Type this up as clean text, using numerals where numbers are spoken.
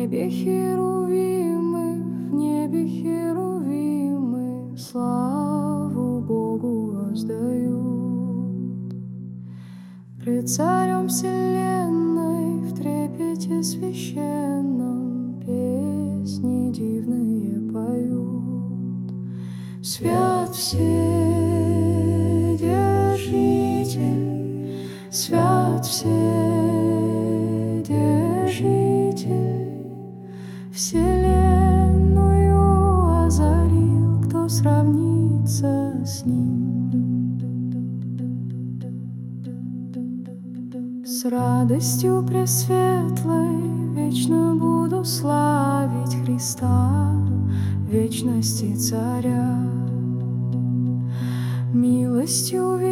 небе херувимы славу Богу воздают. Пред царем вселенной в трепете священном песни дивные поют. Свят Вседержитель, свят Вседержитель, вселенную озарил, кто сравнится с ним. С радостью пресветлой вечно буду славить Христа, вечности Царя. Милостью